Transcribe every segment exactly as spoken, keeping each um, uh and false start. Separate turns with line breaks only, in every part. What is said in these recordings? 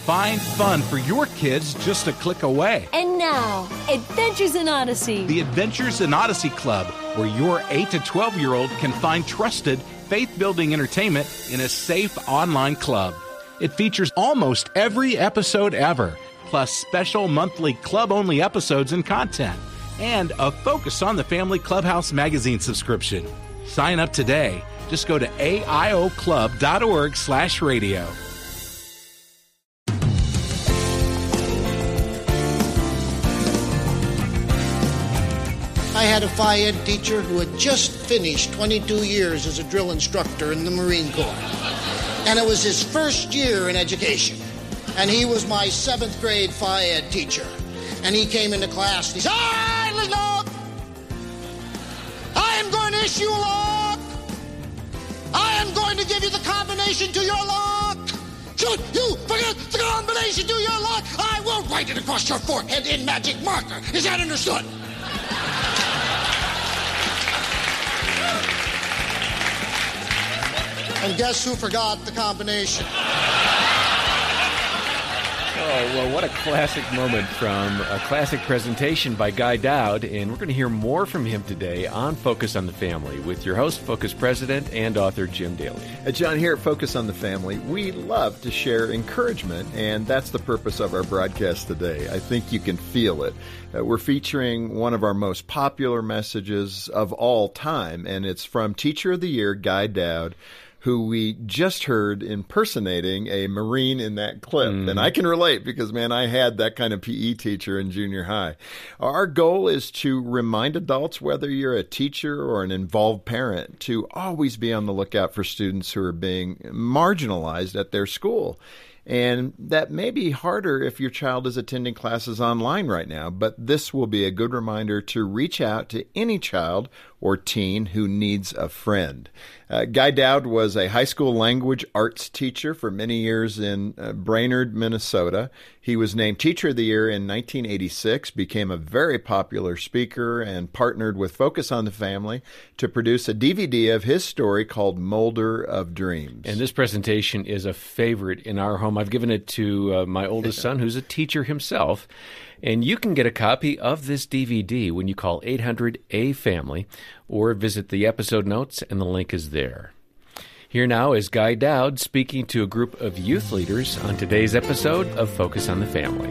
Find fun for your kids just a click away.
And now, Adventures in Odyssey.
The Adventures in Odyssey Club, where your eight to twelve-year-old can find trusted, faith-building entertainment in a safe online club. It features almost every episode ever, plus special monthly club-only episodes and content, and a Focus on the Family Clubhouse magazine subscription. Sign up today. Just go to A I O club dot org slash radio.
I had a Phi Ed teacher who had just finished twenty-two years as a drill instructor in the Marine Corps. And it was his first year in education. And he was my seventh grade Phi Ed teacher. And he came into class and he said, "All right, listen up. I am going to issue a lock. I am going to give you the combination to your lock. Should you forget the combination to your lock, I will write it across your forehead in magic marker. Is that understood?" And guess who forgot the combination?
Oh, well, what a classic moment from a classic presentation by Guy Dowd, and we're going to hear more from him today on Focus on the Family with your host, Focus President and author Jim Daly.
Uh, John, here at Focus on the Family, we love to share encouragement, and that's the purpose of our broadcast today. I think you can feel it. Uh, we're featuring one of our most popular messages of all time, and it's from Teacher of the Year, Guy Dowd, who we just heard impersonating a Marine in that clip. Mm. And I can relate because, man, I had that kind of P E teacher in junior high. Our goal is to remind adults, whether you're a teacher or an involved parent, to always be on the lookout for students who are being marginalized at their school. And that may be harder if your child is attending classes online right now, but this will be a good reminder to reach out to any child or teen who needs a friend. Uh, Guy Dowd was a high school language arts teacher for many years in uh, Brainerd, Minnesota. He was named Teacher of the Year in nineteen eighty-six, became a very popular speaker, and partnered with Focus on the Family to produce a D V D of his story called Molder of Dreams.
And this presentation is a favorite in our home. I've given it to uh, my oldest son, who's a teacher himself. And you can get a copy of this D V D when you call eight hundred A family or visit the episode notes, and the link is there. Here now is Guy Dowd speaking to a group of youth leaders on today's episode of Focus on the Family.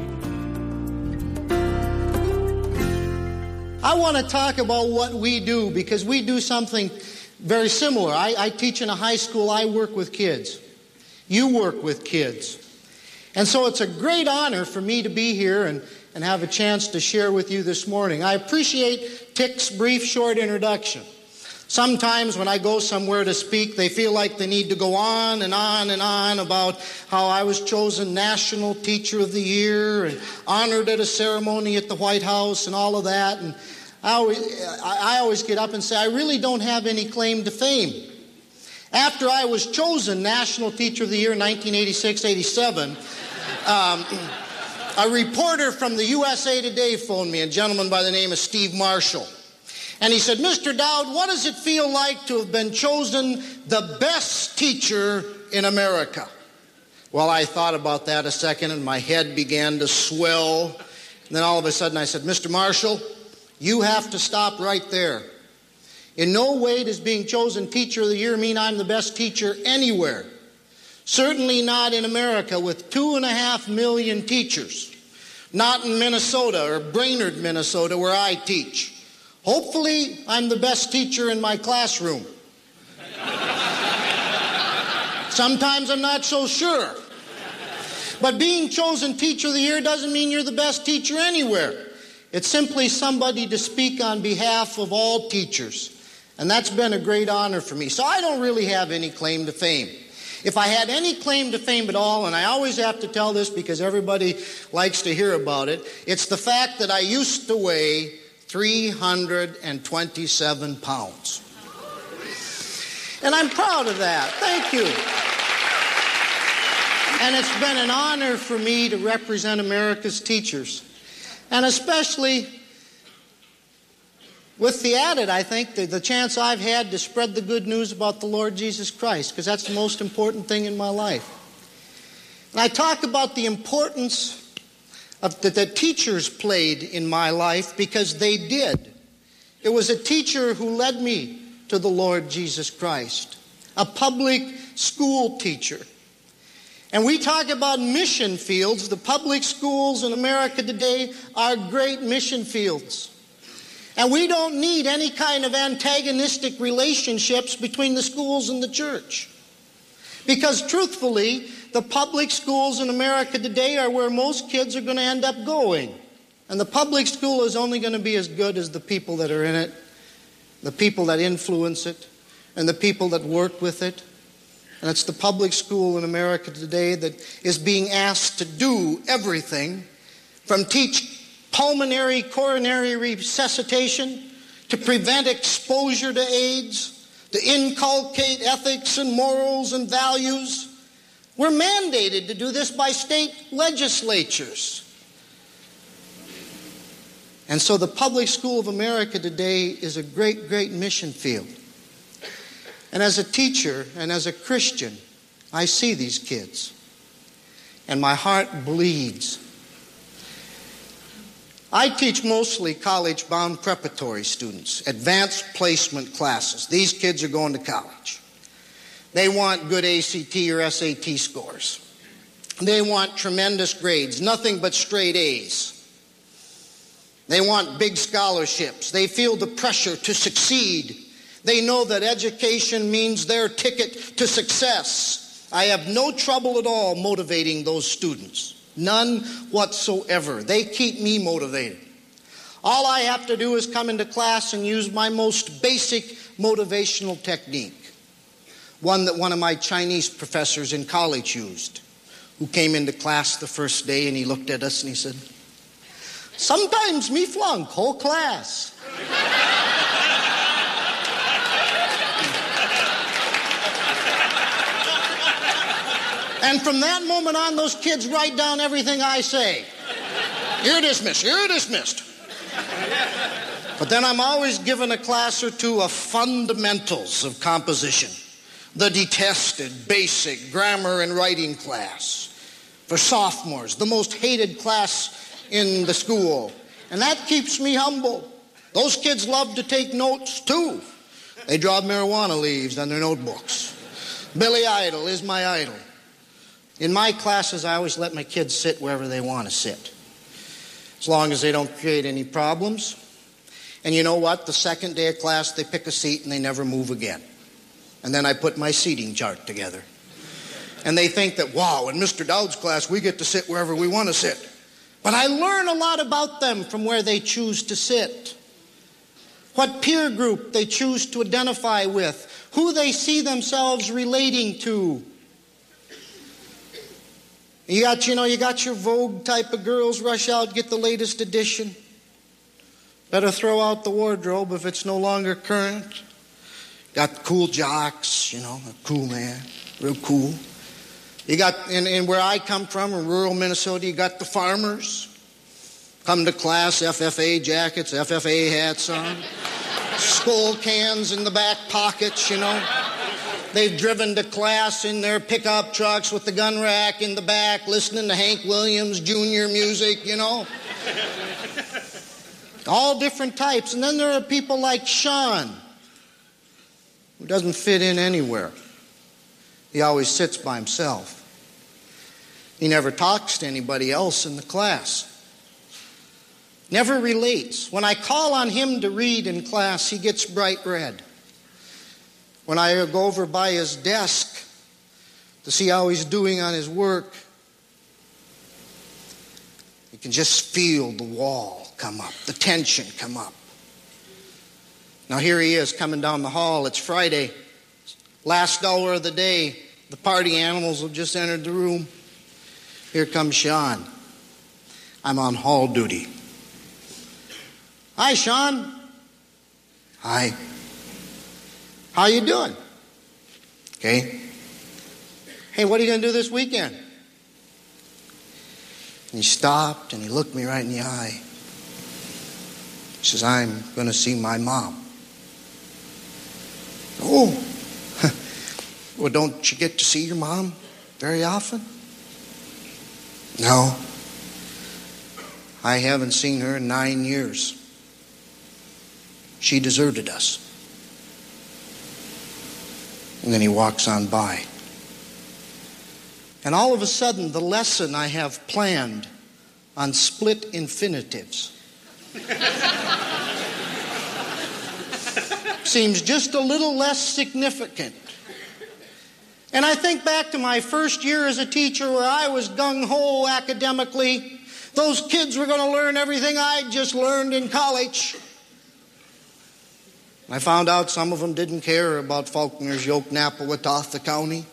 I want to talk about what we do because we do something very similar. I, I teach in a high school. I work with kids. You work with kids. And so it's a great honor for me to be here and and have a chance to share with you this morning. I appreciate Tick's brief, short introduction. Sometimes when I go somewhere to speak, they feel like they need to go on and on and on about how I was chosen National Teacher of the Year and honored at a ceremony at the White House and all of that. And I always, I always get up and say, I really don't have any claim to fame. After I was chosen National Teacher of the Year in nineteen eighty-six eighty-seven, um, a reporter from the U S A Today phoned me, a gentleman by the name of Steve Marshall. And he said, Mister Dowd, what does it feel like to have been chosen the best teacher in America? Well, I thought about that a second, and my head began to swell. And then all of a sudden I said, Mister Marshall, you have to stop right there. In no way does being chosen Teacher of the Year mean I'm the best teacher anywhere. Certainly not in America with two and a half million teachers. Not in Minnesota or Brainerd, Minnesota, where I teach. Hopefully, I'm the best teacher in my classroom. Sometimes I'm not so sure. But being chosen Teacher of the Year doesn't mean you're the best teacher anywhere. It's simply somebody to speak on behalf of all teachers. And that's been a great honor for me. So I don't really have any claim to fame. If I had any claim to fame at all, and I always have to tell this because everybody likes to hear about it, it's the fact that I used to weigh three hundred twenty-seven pounds. And I'm proud of that. Thank you. And it's been an honor for me to represent America's teachers. And especially with the added, I think, the, the chance I've had to spread the good news about the Lord Jesus Christ, because that's the most important thing in my life. And I talk about the importance of that the teachers played in my life, because they did. It was a teacher who led me to the Lord Jesus Christ, a public school teacher. And we talk about mission fields. The public schools in America today are great mission fields. And we don't need any kind of antagonistic relationships between the schools and the church. Because truthfully, the public schools in America today are where most kids are going to end up going. And the public school is only going to be as good as the people that are in it, the people that influence it, and the people that work with it. And it's the public school in America today that is being asked to do everything from teach pulmonary coronary resuscitation, to prevent exposure to AIDS, to inculcate ethics and morals and values. We're mandated to do this by state legislatures. And so the public school of America today is a great, great mission field. And as a teacher and as a Christian, I see these kids, and my heart bleeds. I teach mostly college-bound preparatory students, advanced placement classes. These kids are going to college. They want good A C T or S A T scores. They want tremendous grades, nothing but straight A's. They want big scholarships. They feel the pressure to succeed. They know that education means their ticket to success. I have no trouble at all motivating those students. None whatsoever. They keep me motivated. All I have to do is come into class and use my most basic motivational technique, one that one of my Chinese professors in college used, who came into class the first day and he looked at us and he said, "Sometimes me flunk whole class." And from that moment on, those kids write down everything I say. You're dismissed, you're dismissed. But then I'm always given a class or two of fundamentals of composition, the detested basic grammar and writing class for sophomores, the most hated class in the school. And that keeps me humble. Those kids love to take notes too. They draw marijuana leaves on their notebooks. Billy Idol is my idol. In my classes, I always let my kids sit wherever they want to sit, as long as they don't create any problems. And you know what? The second day of class, they pick a seat and they never move again. And then I put my seating chart together. And they think that, wow, in Mister Dowd's class, we get to sit wherever we want to sit. But I learn a lot about them from where they choose to sit, what peer group they choose to identify with, who they see themselves relating to. You got, you know, you got your Vogue type of girls rush out, get the latest edition. Better throw out the wardrobe if it's no longer current. Got cool jocks, you know, a cool man, real cool. You got, in, in where I come from, in rural Minnesota, you got the farmers. Come to class, F F A jackets, F F A hats on. Skull cans in the back pockets, you know. They've driven to class in their pickup trucks with the gun rack in the back, listening to Hank Williams Junior music, you know. All different types. And then there are people like Sean, who doesn't fit in anywhere. He always sits by himself. He never talks to anybody else in the class. Never relates. When I call on him to read in class, he gets bright red. When I go over by his desk to see how he's doing on his work, you can just feel the wall come up, the tension come up. Now here he is coming down the hall. It's Friday, last hour of the day. The party animals have just entered the room. Here comes Sean. I'm on hall duty. Hi, Sean. Hi. How you doing? Okay. Hey, what are you going to do this weekend? And he stopped and he looked me right in the eye. He says, I'm going to see my mom. Oh. Well, don't you get to see your mom very often? No, I haven't seen her in nine years. She deserted us. And then he walks on by. And all of a sudden, the lesson I have planned on split infinitives seems just a little less significant. And I think back to my first year as a teacher where I was gung-ho academically. Those kids were going to learn everything I just learned in college. I found out some of them didn't care about Faulkner's Yoke-Napawatawta County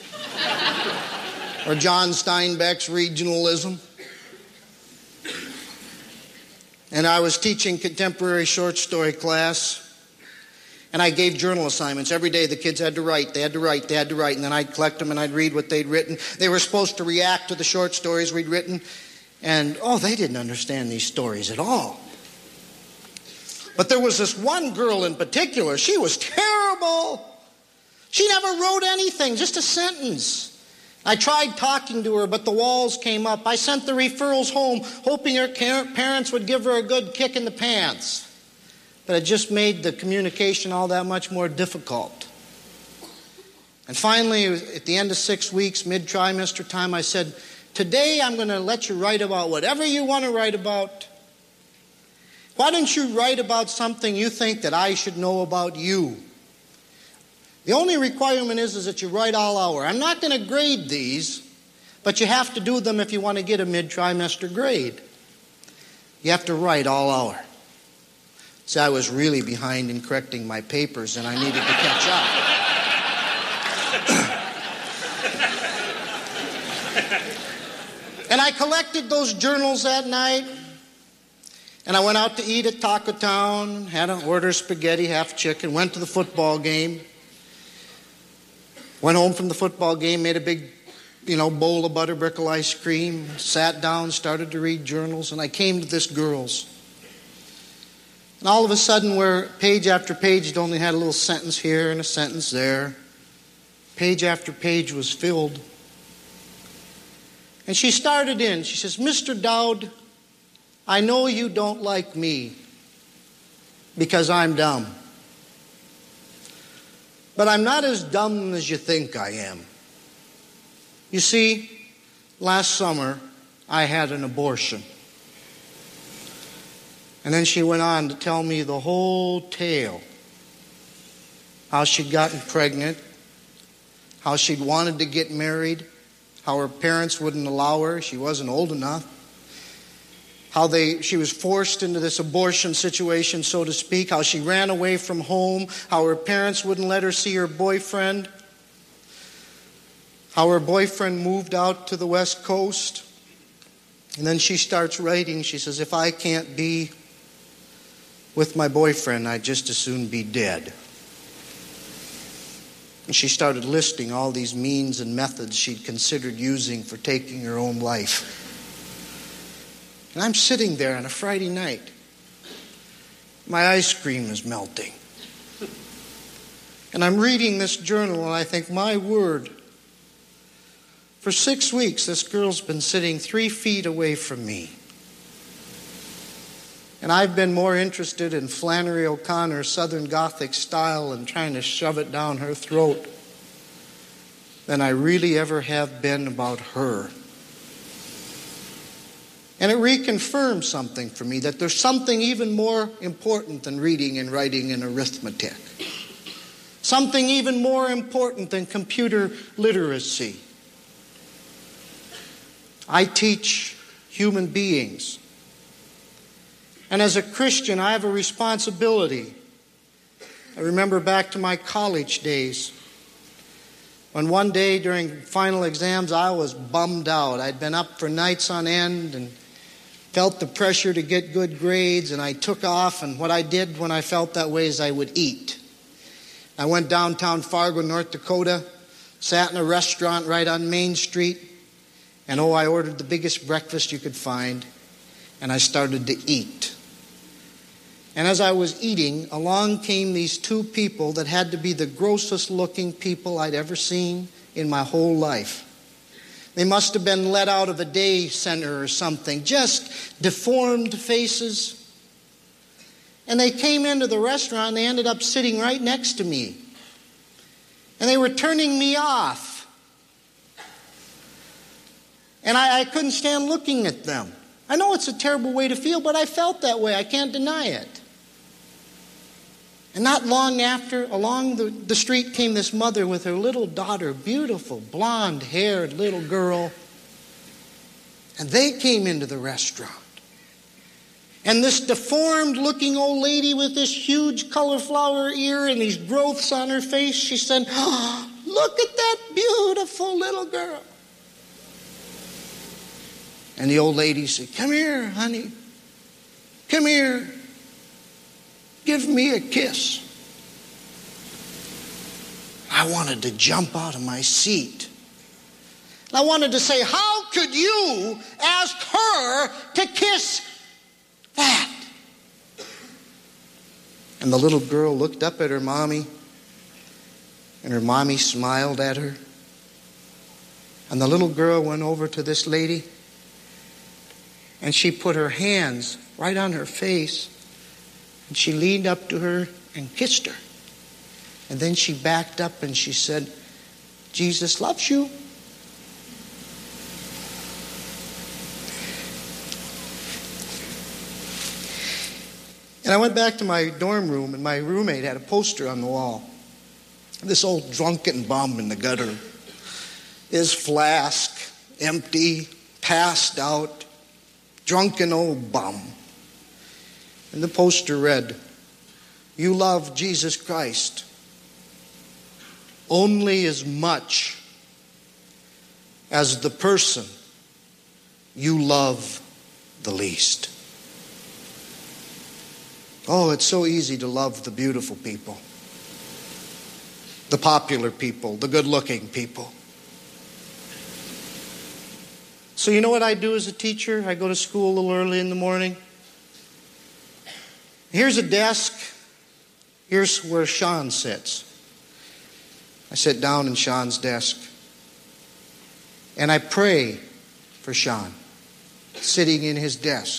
or John Steinbeck's regionalism. And I was teaching contemporary short story class, and I gave journal assignments. Every day the kids had to write, they had to write, they had to write, and then I'd collect them and I'd read what they'd written. They were supposed to react to the short stories we'd written, and oh, they didn't understand these stories at all. But there was this one girl in particular, she was terrible. She never wrote anything, just a sentence. I tried talking to her, but the walls came up. I sent the referrals home, hoping her parents would give her a good kick in the pants. But it just made the communication all that much more difficult. And finally, at the end of six weeks, mid-trimester time, I said, today I'm going to let you write about whatever you want to write about. Why don't you write about something you think that I should know about you? The only requirement is, is that you write all hour. I'm not going to grade these, but you have to do them if you want to get a mid-trimester grade. You have to write all hour. See, I was really behind in correcting my papers, and I needed to catch up. And I collected those journals that night, and I went out to eat at Taco Town, had an order spaghetti, half chicken, went to the football game. Went home from the football game, made a big, you know, bowl of Butterbrickle ice cream, sat down, started to read journals, and I came to this girl's. And all of a sudden, where page after page it only had a little sentence here and a sentence there, page after page was filled. And she started in. She says, Mister Dowd, I know you don't like me because I'm dumb. But I'm not as dumb as you think I am. You see, last summer, I had an abortion. And then she went on to tell me the whole tale. How she'd gotten pregnant, how she'd wanted to get married, how her parents wouldn't allow her, she wasn't old enough. How they, she was forced into this abortion situation, so to speak, how she ran away from home, how her parents wouldn't let her see her boyfriend, how her boyfriend moved out to the West Coast. And then she starts writing, she says, if I can't be with my boyfriend, I'd just as soon be dead. And she started listing all these means and methods she'd considered using for taking her own life. And I'm sitting there on a Friday night. My ice cream is melting. And I'm reading this journal and I think, my word, for six weeks this girl's been sitting three feet away from me. And I've been more interested in Flannery O'Connor's Southern Gothic style and trying to shove it down her throat than I really ever have been about her. And it reconfirmed something for me, that there's something even more important than reading and writing and arithmetic. Something even more important than computer literacy. I teach human beings. And as a Christian, I have a responsibility. I remember back to my college days, when one day during final exams I was bummed out. I'd been up for nights on end and felt the pressure to get good grades, and I took off, and what I did when I felt that way is I would eat. I went downtown Fargo, North Dakota, sat in a restaurant right on Main Street, and oh, I ordered the biggest breakfast you could find, and I started to eat. And as I was eating, along came these two people that had to be the grossest looking people I'd ever seen in my whole life. They must have been let out of a day center or something. Just deformed faces. And they came into the restaurant and they ended up sitting right next to me. And they were turning me off. And I, I couldn't stand looking at them. I know it's a terrible way to feel, but I felt that way. I can't deny it. And not long after, along the, the street came this mother with her little daughter, beautiful, blonde-haired little girl. And they came into the restaurant. And this deformed-looking old lady with this huge cauliflower ear and these growths on her face, she said, "Oh, look at that beautiful little girl." And the old lady said, "Come here, honey. Come here. Give me a kiss." I wanted to jump out of my seat. I wanted to say, how could you ask her to kiss that? And the little girl looked up at her mommy, and her mommy smiled at her. And the little girl went over to this lady, and she put her hands right on her face, and she leaned up to her and kissed her. And then she backed up and she said, "Jesus loves you." And I went back to my dorm room, and my roommate had a poster on the wall. This old drunken bum in the gutter, his flask empty, passed out, drunken old bum. And the poster read, "You love Jesus Christ only as much as the person you love the least." Oh, it's so easy to love the beautiful people, the popular people, the good-looking people. So you know what I do as a teacher? I go to school a little early in the morning. Here's a desk. Here's where Sean sits. I sit down in Sean's desk. And I pray for Sean, sitting in his desk.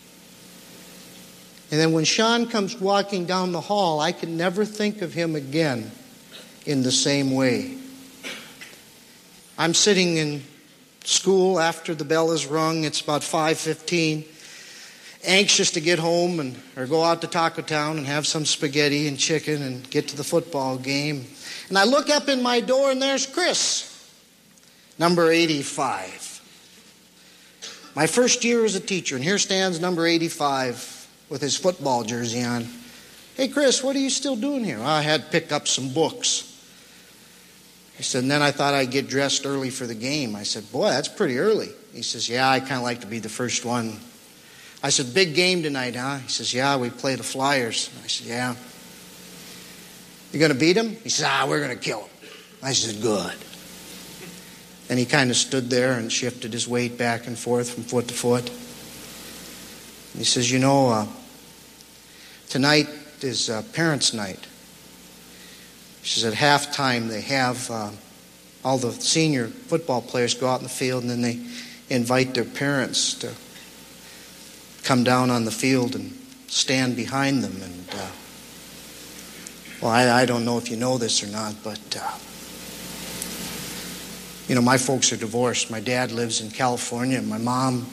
And then when Sean comes walking down the hall, I can never think of him again in the same way. I'm sitting in school after the bell is rung. It's about five fifteen. Anxious to get home and or go out to Taco Town and have some spaghetti and chicken and get to the football game. And I look up in my door and there's Chris, number eighty-five. My first year as a teacher, and here stands number eighty-five with his football jersey on. "Hey, Chris, what are you still doing here?" "Well, I had to pick up some books." He said, "And then I thought I'd get dressed early for the game." I said, "Boy, that's pretty early." He says, "Yeah, I kind of like to be the first one." I said, "Big game tonight, huh?" He says, "Yeah, we play the Flyers." I said, "Yeah." "You going to beat them?" He says, "Ah, we're going to kill them." I said, "Good." And he kind of stood there and shifted his weight back and forth from foot to foot. And he says, "You know, uh, tonight is uh, parents' night." He says, "At halftime they have uh, all the senior football players go out in the field, and then they invite their parents to come down on the field and stand behind them." And uh, well, I, I don't know if you know this or not, but uh, you know, my folks are divorced. My dad lives in California, and my mom,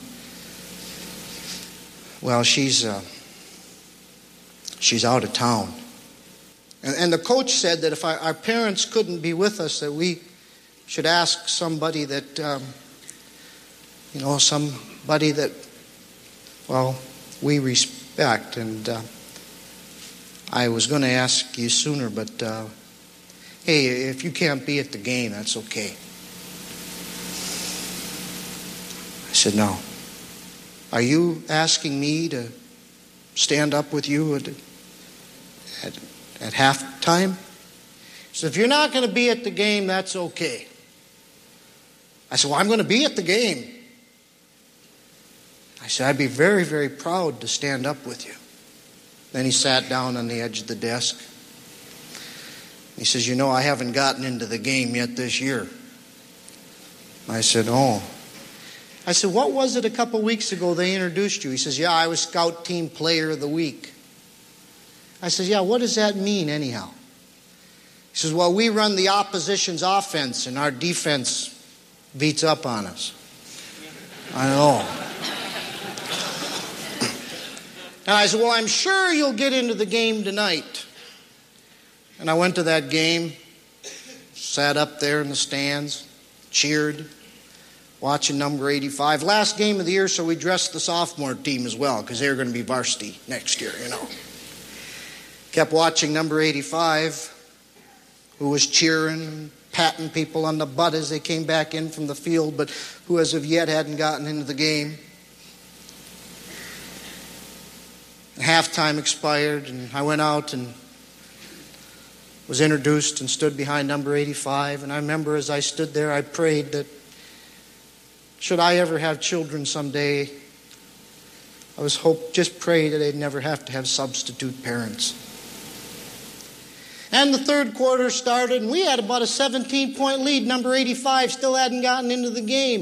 well, she's uh, she's out of town. And, and the coach said that if our, our parents couldn't be with us, that we should ask somebody that, um, you know, somebody that, well, we respect. And uh, I was going to ask you sooner, but uh, hey, if you can't be at the game, that's okay. I said, "No. Are you asking me to stand up with you at, at, at halftime?" He said, "If you're not going to be at the game, that's okay." I said, "Well, I'm going to be at the game." I said, "I'd be very, very proud to stand up with you." Then he sat down on the edge of the desk. He says, "You know, I haven't gotten into the game yet this year." I said, oh. I said, what was it a couple weeks ago they introduced you? He says, yeah, I was Scout Team Player of the Week. I said, yeah, what does that mean anyhow? He says, well, we run the opposition's offense and our defense beats up on us. I know. And I said, well, I'm sure you'll get into the game tonight. And I went to that game, sat up there in the stands, cheered, watching number eighty-five. Last game of the year, so we dressed the sophomore team as well, because they were going to be varsity next year, you know. Kept watching number eighty-five, who was cheering, patting people on the butt as they came back in from the field, but who as of yet hadn't gotten into the game. Halftime expired, and I went out and was introduced and stood behind number eighty-five. And I remember as I stood there, I prayed that should I ever have children someday, I was hope just pray that they'd never have to have substitute parents. And the third quarter started, and we had about a seventeen-point lead. Number eighty-five still hadn't gotten into the game.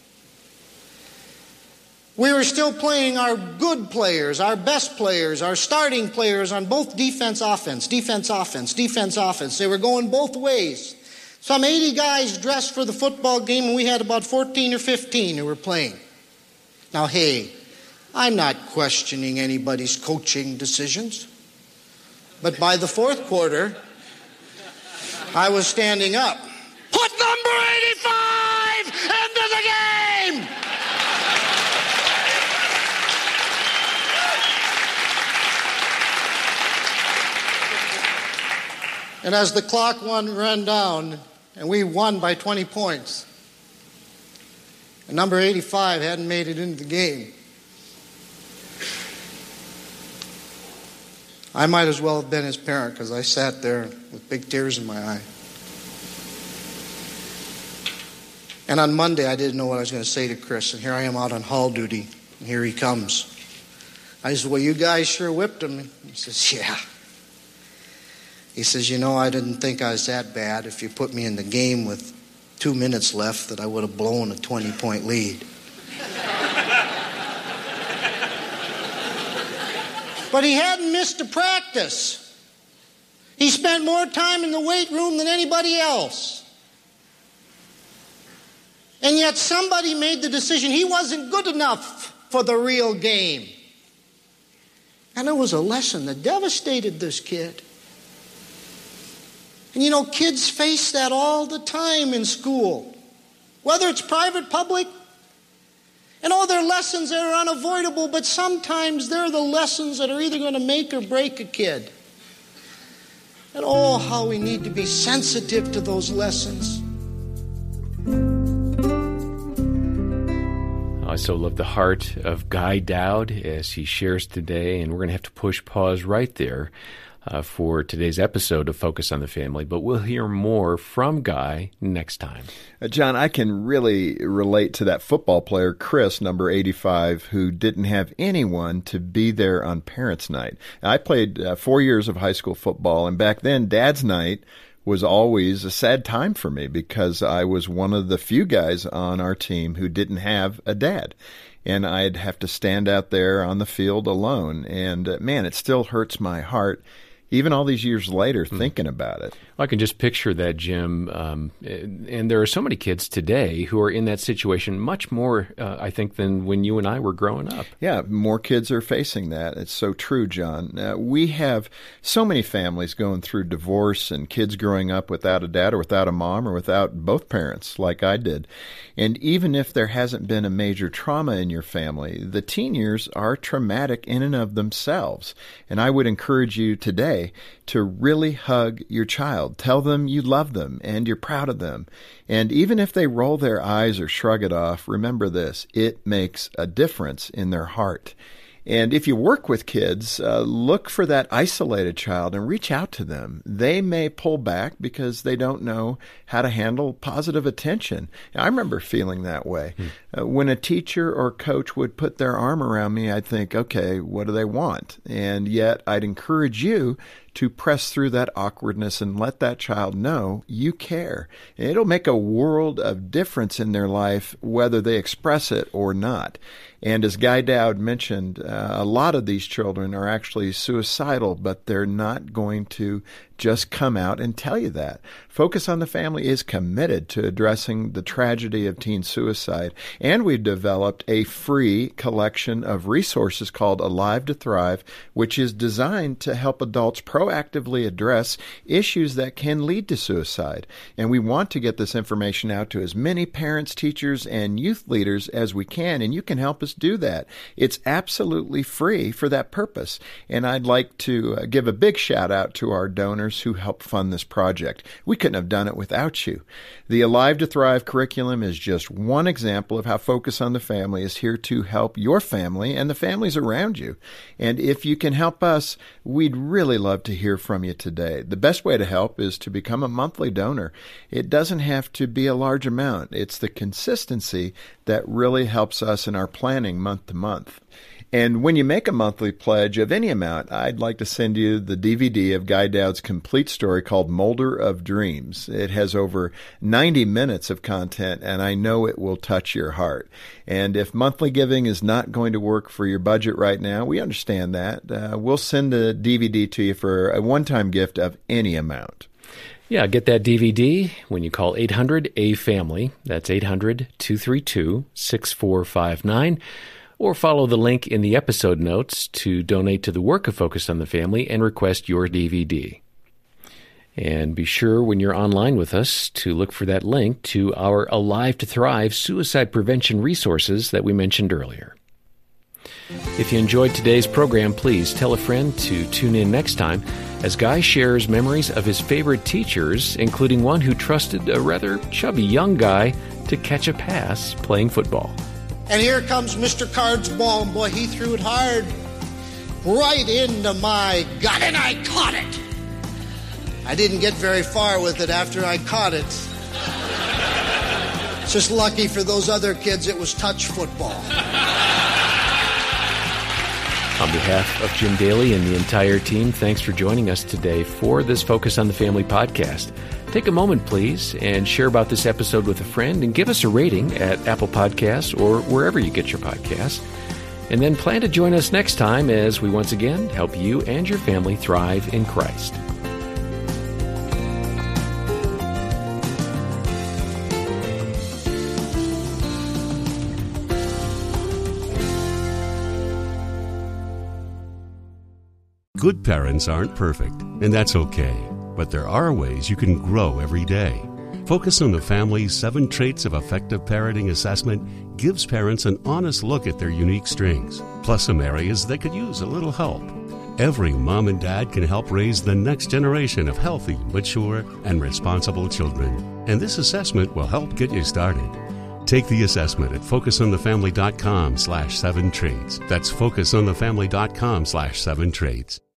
We were still playing our good players, our best players, our starting players on both defense, offense, defense, offense, defense, offense. They were going both ways. Some eighty guys dressed for the football game, and we had about fourteen or fifteen who were playing. Now, hey, I'm not questioning anybody's coaching decisions. But by the fourth quarter, I was standing up. Put number eighty-five into the game! And as the clock one ran down, and we won by twenty points, and number eighty-five hadn't made it into the game, I might as well have been his parent, because I sat there with big tears in my eye. And on Monday, I didn't know what I was going to say to Chris, and here I am out on hall duty, and here he comes. I said, well, you guys sure whipped him. He says, yeah. He says, you know, I didn't think I was that bad. If you put me in the game with two minutes left, that I would have blown a twenty-point lead. But he hadn't missed a practice. He spent more time in the weight room than anybody else. And yet somebody made the decision he wasn't good enough for the real game. And it was a lesson that devastated this kid. And you know, kids face that all the time in school, whether it's private, public. And all their lessons that are unavoidable, but sometimes they're the lessons that are either going to make or break a kid. And oh, how we need to be sensitive to those lessons.
I so love the heart of Guy Dowd as he shares today, and we're going to have to push pause right there uh, for today's episode of Focus on the Family, but we'll hear more from Guy next time.
Uh, John, I can really relate to that football player, Chris, number eighty-five, who didn't have anyone to be there on Parents' Night. I played uh, four years of high school football, and back then, Dad's Night was always a sad time for me because I was one of the few guys on our team who didn't have a dad. And I'd have to stand out there on the field alone. And, uh, man, it still hurts my heart, even all these years later, mm. thinking about it.
I can just picture that, Jim. Um, and there are so many kids today who are in that situation, much more, uh, I think, than when you and I were growing up.
Yeah, more kids are facing that. It's so true, John. Uh, we have so many families going through divorce and kids growing up without a dad or without a mom or without both parents, like I did. And even if there hasn't been a major trauma in your family, the teen years are traumatic in and of themselves. And I would encourage you today to really hug your child. Tell them you love them and you're proud of them. And even if they roll their eyes or shrug it off, remember this, it makes a difference in their heart. And if you work with kids, uh, look for that isolated child and reach out to them. They may pull back because they don't know how to handle positive attention. I remember feeling that way. Hmm. Uh, when a teacher or coach would put their arm around me, I'd think, okay, what do they want? And yet I'd encourage you to press through that awkwardness and let that child know you care. And it'll make a world of difference in their life, whether they express it or not. And as Guy Dowd mentioned, uh, a lot of these children are actually suicidal, but they're not going to just come out and tell you that. Focus on the Family is committed to addressing the tragedy of teen suicide, and we've developed a free collection of resources called Alive to Thrive, which is designed to help adults proactively address issues that can lead to suicide. And we want to get this information out to as many parents, teachers, and youth leaders as we can, and you can help us do that. It's absolutely free for that purpose. And I'd like to uh, give a big shout out to our donors who helped fund this project. We couldn't have done it without you. The Alive to Thrive curriculum is just one example of how Focus on the Family is here to help your family and the families around you. And if you can help us, we'd really love to hear from you today. The best way to help is to become a monthly donor. It doesn't have to be a large amount. It's the consistency that really helps us in our planning month to month. And when you make a monthly pledge of any amount, I'd like to send you the D V D of Guy Dowd's complete story called Molder of Dreams. It has over ninety minutes of content, and I know it will touch your heart. And if monthly giving is not going to work for your budget right now, we understand that. Uh, we'll send a D V D to you for a one-time gift of any amount.
Yeah, get that D V D when you call eight hundred A family. That's eight hundred, two three two, six four five nine. Or follow the link in the episode notes to donate to the work of Focus on the Family and request your D V D. And be sure when you're online with us to look for that link to our Alive to Thrive suicide prevention resources that we mentioned earlier. If you enjoyed today's program, please tell a friend to tune in next time as Guy shares memories of his favorite teachers, including one who trusted a rather chubby young guy to catch a pass playing football.
And here comes Mister Card's ball, and boy, he threw it hard right into my gut, and I caught it. I didn't get very far with it after I caught it. It's just lucky for those other kids it was touch football.
On behalf of Jim Daly and the entire team, thanks for joining us today for this Focus on the Family podcast. Take a moment, please, and share about this episode with a friend and give us a rating at Apple Podcasts or wherever you get your podcasts. And then plan to join us next time as we once again help you and your family thrive in Christ.
Good parents aren't perfect, and that's okay. But there are ways you can grow every day. Focus on the Family's Seven Traits of Effective Parenting assessment gives parents an honest look at their unique strengths, plus some areas that could use a little help. Every mom and dad can help raise the next generation of healthy, mature, and responsible children. And this assessment will help get you started. Take the assessment at focusonthefamily.com slash seven traits. That's focusonthefamily.com slash seven traits.